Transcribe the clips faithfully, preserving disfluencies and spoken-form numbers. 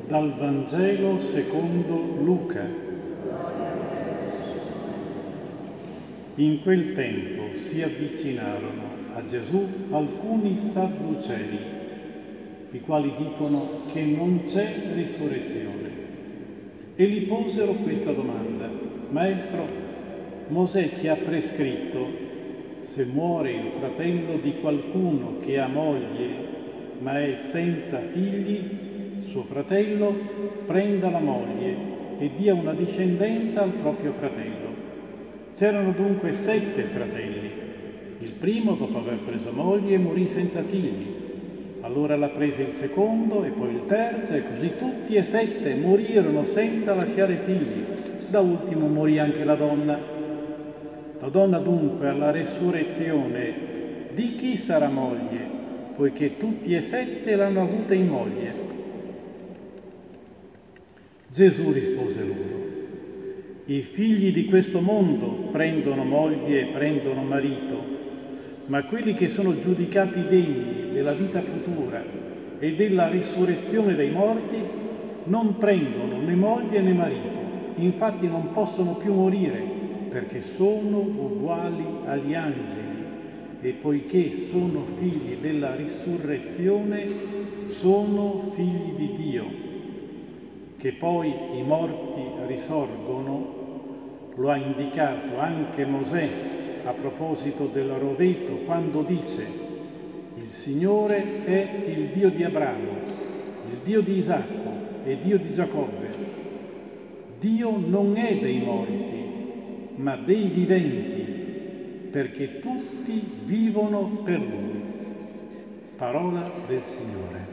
Dal Vangelo secondo Luca. In quel tempo si avvicinarono a Gesù alcuni sadducei, i quali dicono che non c'è risurrezione, e gli posero questa domanda: Maestro, Mosè ci ha prescritto, se muore il fratello di qualcuno che ha moglie ma è senza figli, suo fratello prenda la moglie e dia una discendenza al proprio fratello. C'erano dunque sette fratelli. Il primo, dopo aver preso moglie, morì senza figli. Allora la prese il secondo e poi il terzo, e così tutti e sette morirono senza lasciare figli. Da ultimo morì anche la donna. La donna dunque alla resurrezione di chi sarà moglie, poiché tutti e sette l'hanno avuta in moglie? Gesù rispose loro: i figli di questo mondo prendono moglie e prendono marito, ma quelli che sono giudicati degni della vita futura e della risurrezione dei morti non prendono né moglie né marito, infatti non possono più morire, perché sono uguali agli angeli, e poiché sono figli della risurrezione, sono figli di Dio. Che poi i morti risorgono, lo ha indicato anche Mosè a proposito del roveto, quando dice: il Signore è il Dio di Abramo, il Dio di Isacco e Dio di Giacobbe. Dio non è dei morti, ma dei viventi, perché tutti vivono per Lui. Parola del Signore.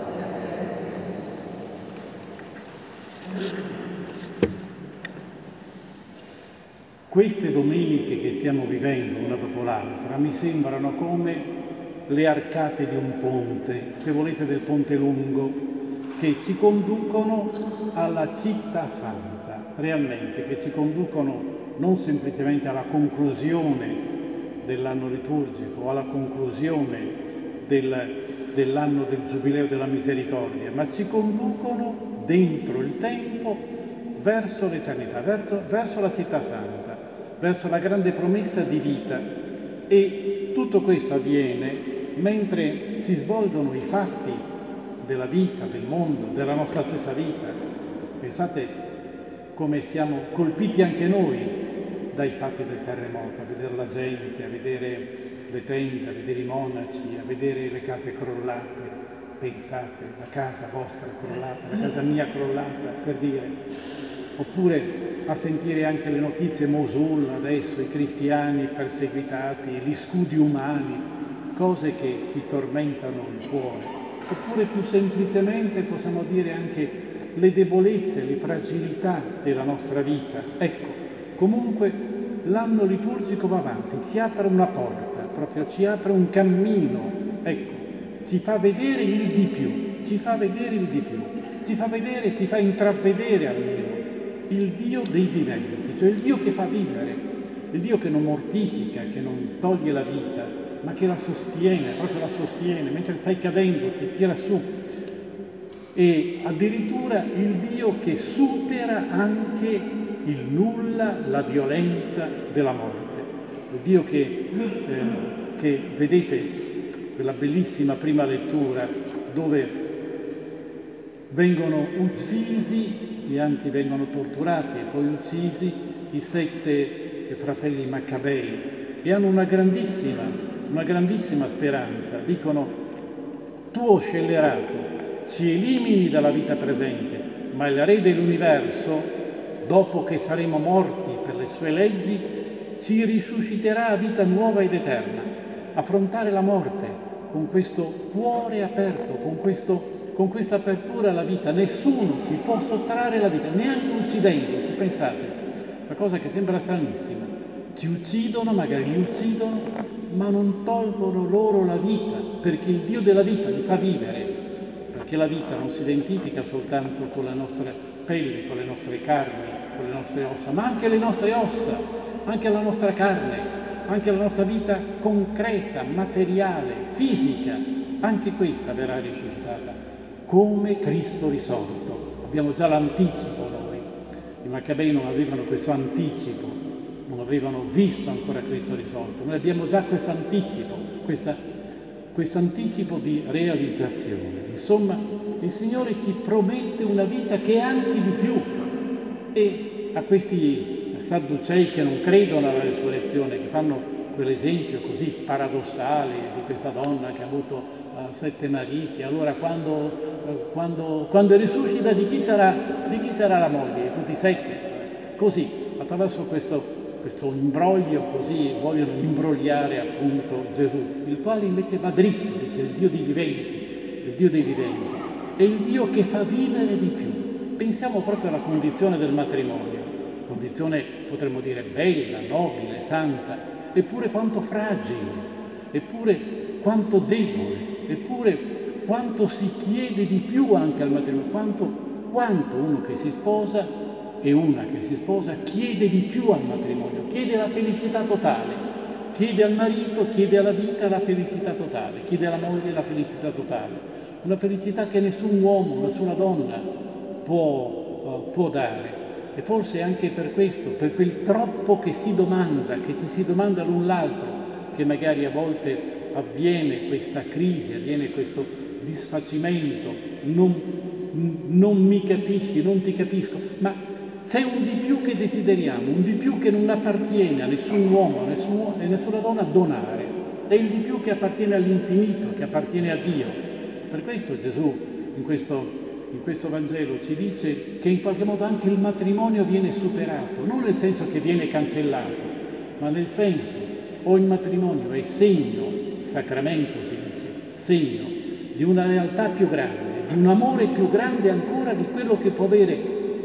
Queste domeniche che stiamo vivendo una dopo l'altra mi sembrano come le arcate di un ponte, se volete del Ponte Lungo, che ci conducono alla città santa, realmente, che ci conducono non semplicemente alla conclusione dell'anno liturgico o alla conclusione del, dell'anno del Giubileo della Misericordia, ma ci conducono dentro il tempo verso l'eternità, verso, verso la città santa, verso la grande promessa di vita. E tutto questo avviene mentre si svolgono i fatti della vita, del mondo, della nostra stessa vita. Pensate come siamo colpiti anche noi dai fatti del terremoto, a vedere la gente, a vedere le tende, a vedere i monaci, a vedere le case crollate. Pensate, la casa vostra crollata, la casa mia crollata, per dire. Oppure a sentire anche le notizie Mosul adesso, i cristiani perseguitati, gli scudi umani, cose che ci tormentano il cuore. Oppure più semplicemente possiamo dire anche le debolezze, le fragilità della nostra vita. Ecco, comunque l'anno liturgico va avanti, ci apre una porta, proprio ci apre un cammino, ecco. Ci fa vedere il di più, ci fa vedere il di più, ci fa vedere, ci fa intravedere almeno il Dio dei viventi, cioè il Dio che fa vivere, il Dio che non mortifica, che non toglie la vita, ma che la sostiene, proprio la sostiene, mentre stai cadendo, ti tira su. E addirittura il Dio che supera anche il nulla, la violenza della morte. Il Dio che, eh, che vedete, quella bellissima prima lettura dove vengono uccisi, e anzi vengono torturati e poi uccisi i sette fratelli Maccabei, e hanno una grandissima, una grandissima speranza. Dicono: tu, o scellerato, ci elimini dalla vita presente, ma il Re dell'universo, dopo che saremo morti per le sue leggi, ci risusciterà a vita nuova ed eterna. Affrontare la morte con questo cuore aperto, con, questo, con questa apertura alla vita. Nessuno ci può sottrarre la vita, neanche uccidendoci. Pensate, una cosa che sembra stranissima. Ci uccidono, magari li uccidono, ma non tolgono loro la vita, perché il Dio della vita li fa vivere, perché la vita non si identifica soltanto con la nostra pelle, con le nostre carni, con le nostre ossa, ma anche le nostre ossa, anche la nostra carne, anche la nostra vita concreta, materiale, fisica, anche questa verrà risuscitata come Cristo risorto. abbiamo già l'anticipo noi. I Maccabei non avevano questo anticipo, non avevano visto ancora Cristo risorto. Noi abbiamo già questo anticipo, questa, questo anticipo di realizzazione. Insomma, il Signore ci promette una vita che è anche di più. E a questi sadducei che non credono alla resurrezione, che fanno quell'esempio così paradossale di questa donna che ha avuto uh, sette mariti, allora quando, uh, quando, quando risuscita di chi, sarà, di chi sarà la moglie? Di tutti e sette? Così, attraverso questo, questo imbroglio, così vogliono imbrogliare appunto Gesù, il quale invece va dritto, dice il Dio dei viventi, il Dio dei viventi, è il Dio che fa vivere di più. Pensiamo proprio alla condizione del matrimonio, condizione potremmo dire bella, nobile, santa, eppure quanto fragile, eppure quanto debole, eppure quanto si chiede di più anche al matrimonio, quanto, quanto uno che si sposa e una che si sposa chiede di più al matrimonio, chiede la felicità totale, chiede al marito, chiede alla vita la felicità totale, chiede alla moglie la felicità totale, una felicità che nessun uomo, nessuna donna può, uh, può dare. E forse anche per questo, per quel troppo che si domanda, che ci si domanda l'un l'altro, che magari a volte avviene questa crisi, avviene questo disfacimento, non, non mi capisci, non ti capisco, ma c'è un di più che desideriamo, un di più che non appartiene a nessun uomo, a nessun uomo, a nessuna donna donare, è il di più che appartiene all'infinito, che appartiene a Dio. Per questo Gesù in questo In questo Vangelo ci dice che in qualche modo anche il matrimonio viene superato, non nel senso che viene cancellato, ma nel senso, o il matrimonio è segno, sacramento si dice, segno di una realtà più grande, di un amore più grande ancora di quello che può avere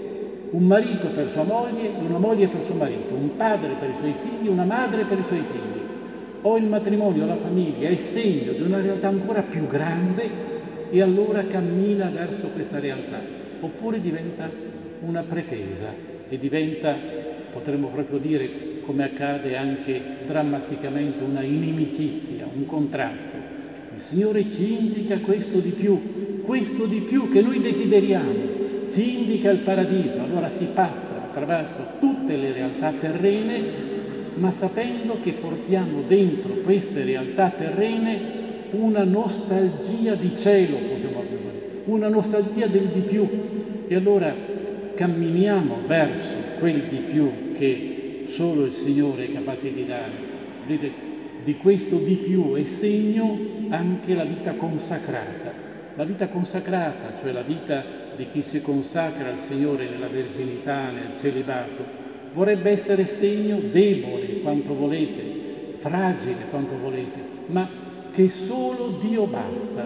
un marito per sua moglie e una moglie per suo marito, un padre per i suoi figli, una madre per i suoi figli. O il matrimonio, la famiglia è segno di una realtà ancora più grande e allora cammina verso questa realtà, oppure diventa una pretesa e diventa, potremmo proprio dire, come accade anche drammaticamente, una inimicizia, un contrasto. Il Signore ci indica questo di più, questo di più che noi desideriamo, ci indica il paradiso, allora si passa attraverso tutte le realtà terrene, ma sapendo che portiamo dentro queste realtà terrene una nostalgia di cielo, possiamo dire, una nostalgia del di più. E allora camminiamo verso quel di più che solo il Signore è capace di dare. Vedete, di questo di più è segno anche la vita consacrata. La vita consacrata, cioè la vita di chi si consacra al Signore nella verginità, nel celibato, vorrebbe essere segno debole quanto volete, fragile quanto volete, ma che solo Dio basta.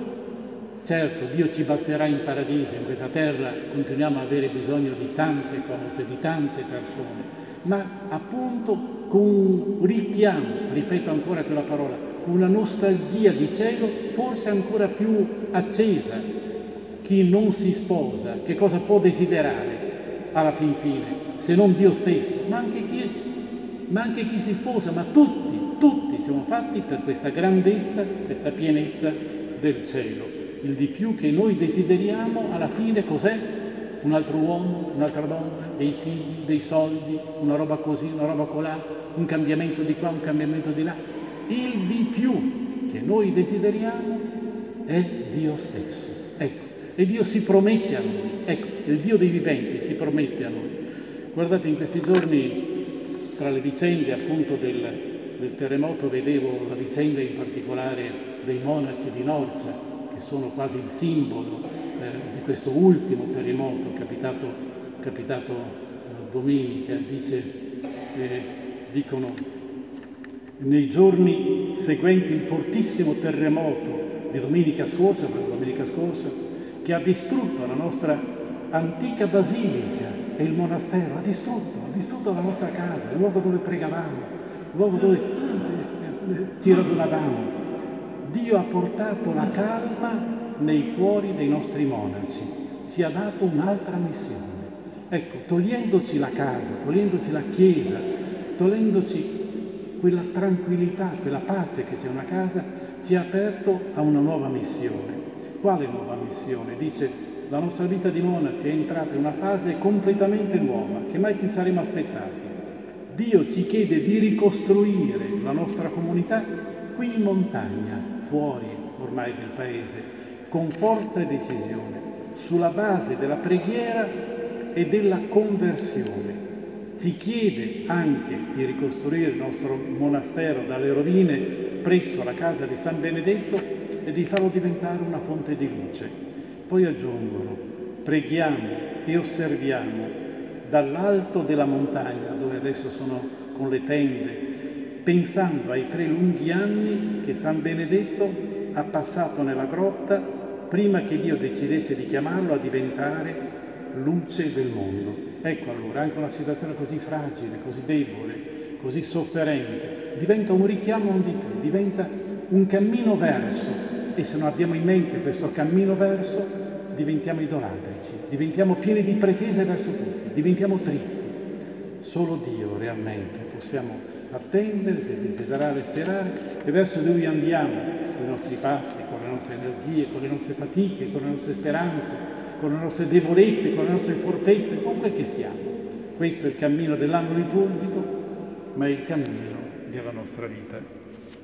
Certo, Dio ci basterà in paradiso, in questa terra continuiamo ad avere bisogno di tante cose, di tante persone, ma appunto con un richiamo, ripeto ancora quella parola, una nostalgia di cielo forse ancora più accesa. Chi non si sposa, che cosa può desiderare alla fin fine, se non Dio stesso? Ma anche chi, ma anche chi si sposa, ma tutti, tutti siamo fatti per questa grandezza, questa pienezza del cielo. Il di più che noi desideriamo alla fine cos'è? Un altro uomo, un'altra donna, dei figli, dei soldi, una roba così, una roba colà, un cambiamento di qua, un cambiamento di là. Il di più che noi desideriamo è Dio stesso. Ecco, e Dio si promette a noi. Ecco, il Dio dei viventi si promette a noi. Guardate, in questi giorni, tra le vicende appunto del, del terremoto, vedevo la vicenda in particolare dei monaci di Norcia, che sono quasi il simbolo eh, di questo ultimo terremoto capitato, capitato eh, domenica. Dice, eh, dicono, nei giorni seguenti il fortissimo terremoto di domenica scorsa, proprio domenica scorsa, che ha distrutto la nostra antica basilica e il monastero, ha distrutto, ha distrutto la nostra casa, il luogo dove pregavamo, il luogo dove ci radunavamo. Dio ha portato la calma nei cuori dei nostri monaci, ci ha dato un'altra missione. Ecco, togliendoci la casa, togliendoci la chiesa, togliendoci quella tranquillità, quella pace che c'è in una casa, ci ha aperto a una nuova missione. Quale nuova missione? Dice, la nostra vita di monasi è entrata in una fase completamente nuova, che mai ci saremmo aspettati. Dio ci chiede di ricostruire la nostra comunità qui in montagna, fuori ormai del paese, con forza e decisione, sulla base della preghiera e della conversione. Ci chiede anche di ricostruire il nostro monastero dalle rovine presso la casa di San Benedetto e di farlo diventare una fonte di luce. Poi aggiungono: preghiamo e osserviamo dall'alto della montagna, dove adesso sono con le tende, pensando ai tre lunghi anni che San Benedetto ha passato nella grotta prima che Dio decidesse di chiamarlo a diventare luce del mondo. Ecco allora, anche una situazione così fragile, così debole, così sofferente, diventa un richiamo non di più, diventa un cammino verso, e se non abbiamo in mente questo cammino verso, diventiamo idolatrici, diventiamo pieni di pretese verso tutti, diventiamo tristi. Solo Dio realmente possiamo attendere, desiderare, sperare, e verso Lui andiamo con i nostri passi, con le nostre energie, con le nostre fatiche, con le nostre speranze, con le nostre debolezze, con le nostre fortezze, con quel che siamo. Questo è il cammino dell'anno liturgico, ma è il cammino della nostra vita.